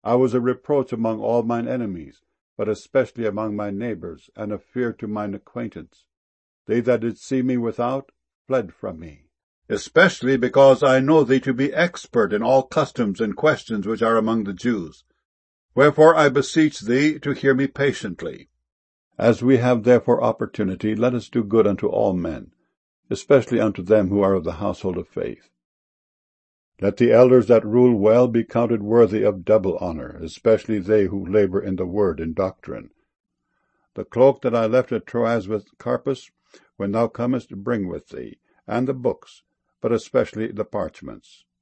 I was a reproach among all mine enemies, but especially among my neighbours, and a fear to mine acquaintance. They that did see me without fled from me. Especially because I know thee to be expert in all customs and questions which are among the Jews. Wherefore I beseech thee to hear me patiently. As we have therefore opportunity, let us do good unto all men, especially unto them who are of the household of faith. Let the elders that rule well be counted worthy of double honor, especially they who labor in the word and doctrine. The cloak that I left at Troas with Carpus, when thou comest, bring with thee, and the books, but especially the parchments.